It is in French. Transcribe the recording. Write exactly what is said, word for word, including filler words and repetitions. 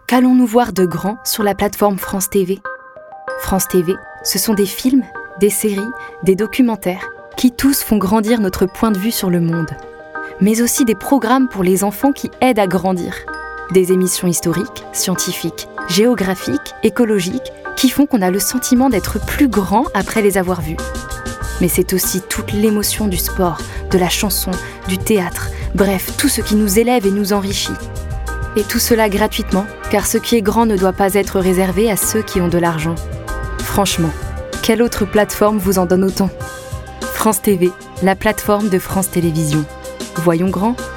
Qu'allons-nous voir de grand sur la plateforme France T V ? France T V, ce sont des films, des séries, des documentaires qui tous font grandir notre point de vue sur le monde. Mais aussi des programmes pour les enfants qui aident à grandir. Des émissions historiques, scientifiques, géographiques, écologiques, qui font qu'on a le sentiment d'être plus grand après les avoir vus. Mais c'est aussi toute l'émotion du sport, de la chanson, du théâtre, bref, tout ce qui nous élève et nous enrichit. Et tout cela gratuitement, car ce qui est grand ne doit pas être réservé à ceux qui ont de l'argent. Franchement, quelle autre plateforme vous en donne autant ? France T V, la plateforme de France Télévisions. Voyons grand.